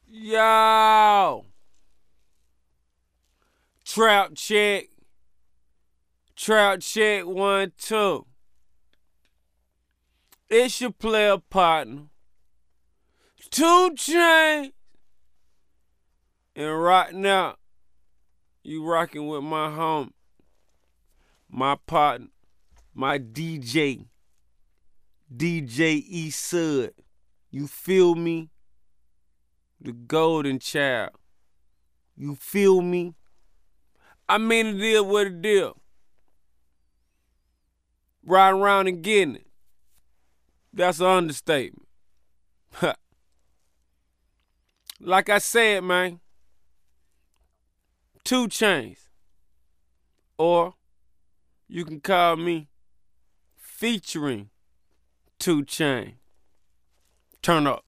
Yo, Trout check. Trout check 1, 2. It's your player partner, 2 Chainz. And right now, you rocking with my homie, my partner, my DJ E Sud. You feel me? The golden child. You feel me? I mean it is what it is. Riding around and getting it. That's an understatement. Like I said, man, 2 Chainz. Or you can call me featuring 2 Chainz. Turn up.